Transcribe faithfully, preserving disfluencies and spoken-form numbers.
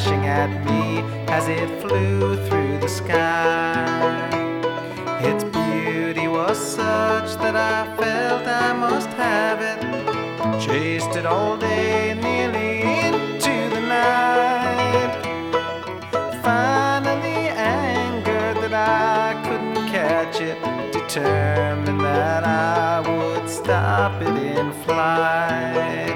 flashing at me as it flew through the sky. Its beauty was such that I felt I must have it. Chased it all day, nearly into the night. Finally angered that I couldn't catch it, determined that I would stop it in flight.